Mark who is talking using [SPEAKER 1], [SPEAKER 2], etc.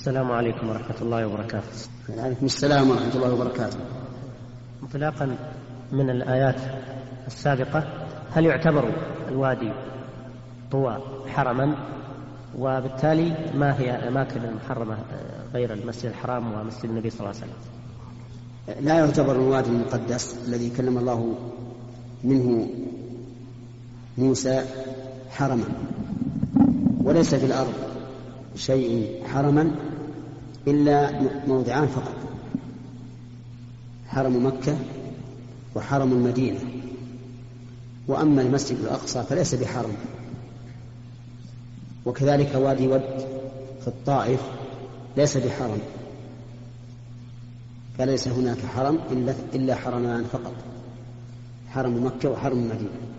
[SPEAKER 1] السلام عليكم ورحمة الله وبركاته.
[SPEAKER 2] وعليكم السلام ورحمة الله وبركاته.
[SPEAKER 1] انطلاقا من الآيات السابقة، هل يعتبر الوادي طوى حرما؟ وبالتالي ما هي الأماكن المحرمة غير المسجد الحرام ومسجد النبي صلى الله عليه وسلم؟
[SPEAKER 2] لا يعتبر الوادي المقدس الذي كلم الله منه موسى حرما، وليس في الأرض شيء حرما إلا موضعان فقط: حرم مكة وحرم المدينة. وأما المسجد الأقصى فليس بحرم. وكذلك وادي ود في الطائف ليس بحرم، فليس هناك حرم إلا حرمان فقط: حرم مكة وحرم المدينة.